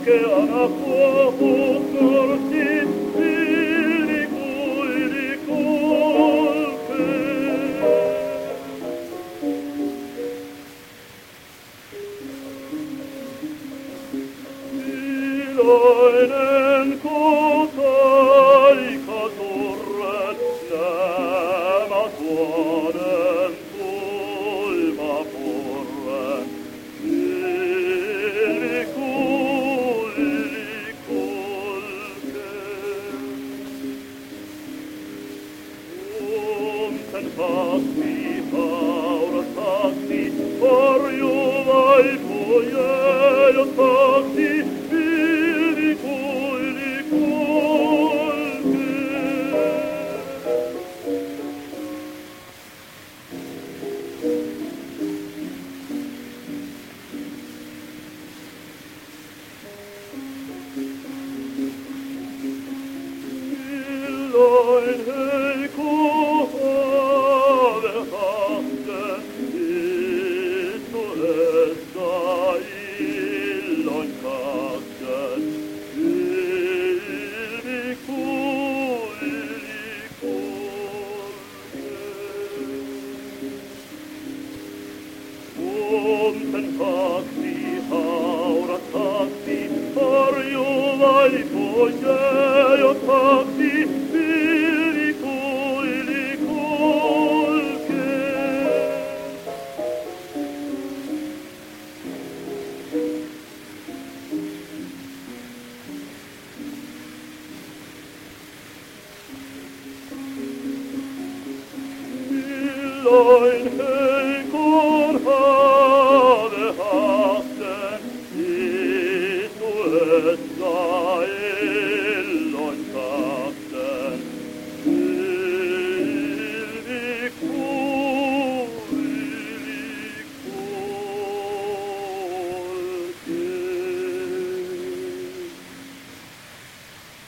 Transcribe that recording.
valkeana kuoput nortti, pilvi kuili kulkee. Iloinen taika turret, nämä tuoden tuima purren. Pilvi kuili kulkee. Unten taksi, hauras taksi, horjuvaipuja jo taksi, pilvi kuili kulkee. Milloin heikko haavehahte, istuessa illoin kaksen, pilvi kuili kulkee. Unten taksi, hauras taksi, horjuvaipuja jo taksi, pilvi kuili kulkee. Milloin heikon